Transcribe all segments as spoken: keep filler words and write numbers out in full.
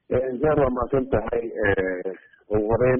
زار waa mahadsan tahay ugu horeyn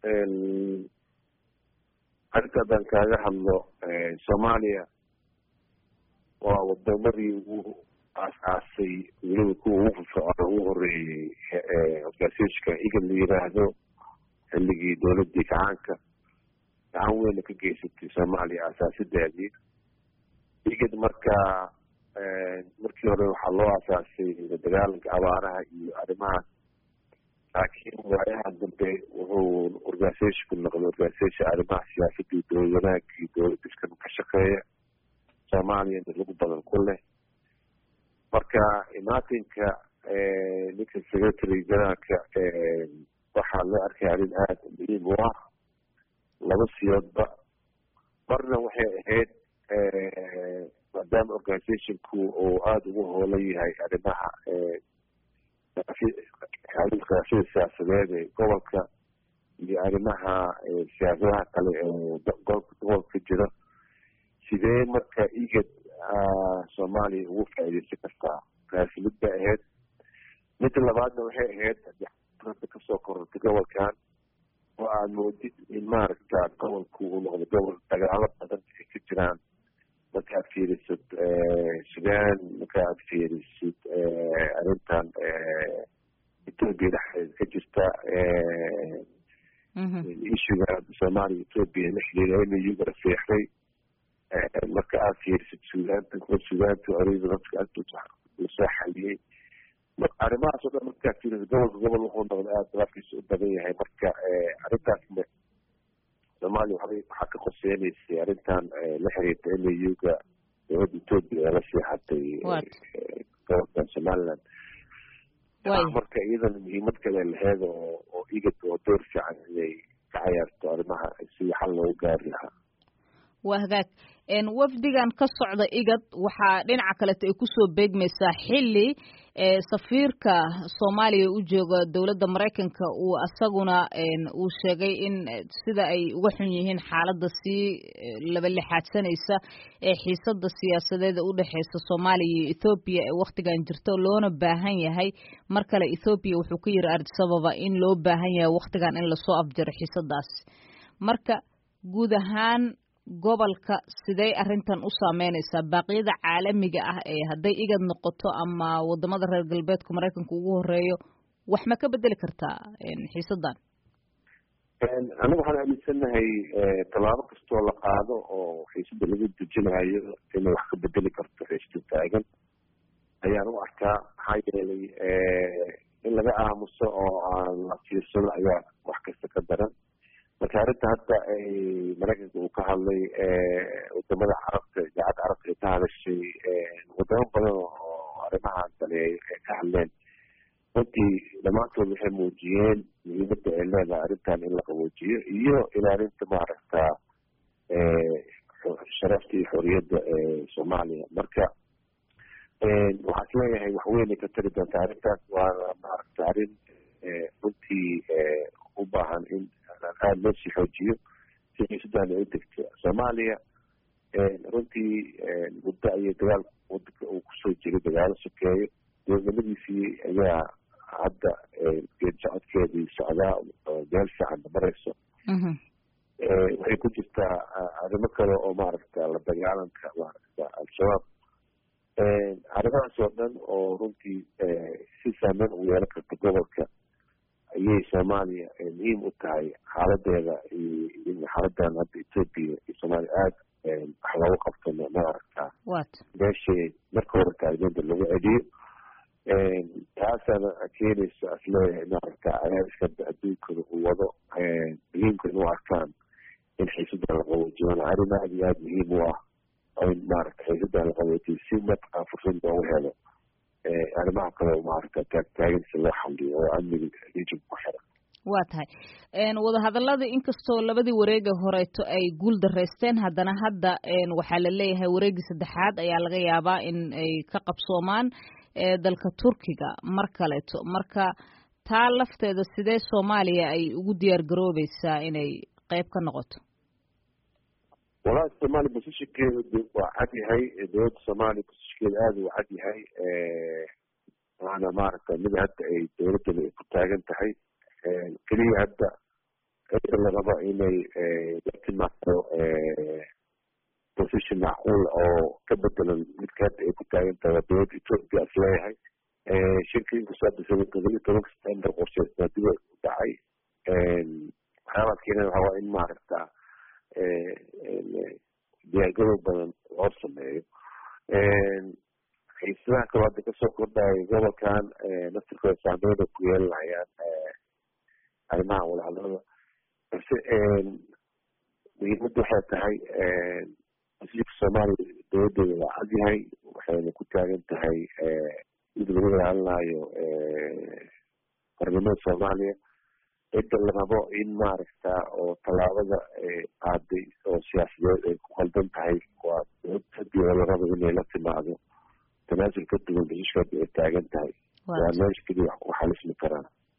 arkadan kaaga hadlo Soomaaliya waa wadamadii ugu aasaasay weliba kuwa ugu firfircoon ugu horeeyay organisationka iga la yiraahdo xilligii dowladii gacanka gacan weyn ka geysatay Soomaaliya aasaasadeedii igad marka markii hore waxaa loo aasaasay dagaalanka abaaraha iyo arrimaha laakiin waayaha dambe wuxuu organisationku noqday organisation arrimaha siyaasadda iyo dowlad wanaagga iyo dowlad iskan ka shaqeeya Soomaaliya mid lagu badan ku leh marka imaatinka ninka secretary generalka waxaa loo arkay arrin aad muhiim u ah laba siyoodba marna waxay ahayd maadaama organisationku uu aada ugu hoolan yahay arrimaha khilaafyada siyaasadeed ee gobolka iyo arrimaha siyaasadaha kale ee gobolka ka jira sidee marka igad Soomaaliya ugu faa'iideysan kartaa taasi mid bay ahayd midda labaadna waxay ahayd kasoo korortay gobolkan oo aad moodid in maaragta gobolku uu noqdo gobol dagaalo badan ay ka jiraan marka aad fiirisid Sudan marka aad fiirisid arrintan Ethiopia dhexdeeda ka jirta issuega Soomaaliya Ethiopia la xiriira in iyagu raseexday marka aad fiirisid Sudan Sudantu ariida dadka aad u soo xaliyey arrimahaas oo dhan marka aad fiirisid gobolka gobol wuxuu noqday aad dalkiisa u badan yahay marka arrintaasna Soomaaliya waxaa ka qorsheynaysa arrintan la xiriirta in iyaga dowladda Ethiopia la seexatay gobolka Somaliland marka iyadana muhiimad kale laheed oo igad oo door fiican inay ka ciyaarto arrimaha si xal loogu gaari lahaa waa hagaag wafdigan ka socda igad waxaa dhinaca kaleeto ay kusoo beegmaysaa xilli safiirka Soomaaliya u jooga dowladda Mareykanka uu asaguna uu sheegay in sida ay uga xun yihiin xaaladda si laba lixaadsanaysa ee xiisadda siyaasadeed u dhaxaysa Soomaaliya iyo Ethiopia ee waqtigan jirto loona baahan yahay mar kale Ethiopia wuxuu ka yiri Addis Ababa in loo baahan yahay waqtigan in la soo afjaro xiisadaas marka guud ahaan gobolka sidee arrintan u saameynaysaa baaqyada caalamiga ah ee hadday igad noqoto ama wadamada reer galbeedka Mareykanka ugu horeeyo wax ma ka bedeli kartaa xiisadan anigu waxaan aaminsanahay tallaabo kastoo la qaado oo xiisada lagu dejinayo inay wax ka bedeli karto xiisada taagan ayaan u arkaa maxaa yeelay in laga aamuso oo aan la fiirsado ayaa wax kasta ka daran marka arrinta hadda ay Mareykanka uu ka hadlay wadamada carabta idaacadda carabta ay ka hadashay wadamo badan oo arrimahan daleey ay ka hadleen runtii dhammaantood waxay muujiyeen muhiimadda ay leedahay arrintan in la qaboojiyo iyo ilaalinta maaragta sharafta iyo xorriyadda ee Soomaaliya marka waxaa isleeyahay wax weyn ay ka tari doontaa arrintaas waana maaragta arrin runtii u baahan in aad loo sii xoojiyo si xiisadan ay u degto Soomaaliya runtii muddo ayay dagaal wadanka uu kusoo jiray dagaalo sokeeyo dowladnimadiisii ayaa hadda geed socodkeedii socdaa meel fiican marayso waxay ku jirtaa arrimo kale oo maaragta la dagaalanka maaragta al-shabaab arrimahaas oo dhan oo runtii si saameyn ugu yeelan karta gobolka ayay Soomaaliya muhiim u tahay xaaladeeda iyo xaaladan hadda Ethiopia iyo Soomaaliya aad wax loogu qabto maaragtaa meeshii marka hore taageerada lagu celiyo taasana keenaysa asleeyahay maaragta cadaadiska adduunkana uu wado muhiimka inuu arkaan in xiisadan la qaboojiyo arrin aad iyo aad muhiim u ah in maaragta xiisadan la qaboojiyo si markaa fursad loogu helo arrimaha kale maaragta taagtaagansi loo xaliyo oo amniga region ku xiran waa tahay wadahadallada inkastoo labadii wareega horeeto ay guul dareysteen haddana hadda waxaa la leeyahay wareegii saddexaad ayaa laga yaabaa in ay ka qabsoomaan dalka Turkiga mar kaleeto marka taa lafteeda sidee Soomaaliya ay ugu diyaar garoobaysaa inay qayb ka noqoto walaal Soomaaliya positionkeedu waa cad yahay dowladda Soomaaliya positionkeedu aad u cad yahay waana maaragta mid hadda ay dowladdan ay ku taagan tahay keliya hadda cidda la rabo inay la timaado position macquul oo ka bedelan midka hadda ay ku taagan tahay waa dowladda ethiopia is leeyahay shirkii kusaabsan todoba iyo tobanka september qorsheysnaa dib u dhacay waxyaabaad keenay waxaa waa in maaragta diyaargarow badan loo sameeyo xiisadaha kaloo hadda kasoo kordhaya gobolkan naftirkooda saameyn ku yeelanayaan arrimaha walaalada balse muhiimadda waxay tahay wasiirka soomaaliya dowladeeda waa cad yahay waxayna ku taagan tahay mid lagu ilaalinayo qarnimada soomaaliya cidda la rabo in maaragta oo tallaabada qaaday oo siyaasadeed ay ku qaldan tahay waa hadii oo la rabo inay la timaado tanaasul ka duwan bashishka ay taagan tahay waa meesha keliya waxaa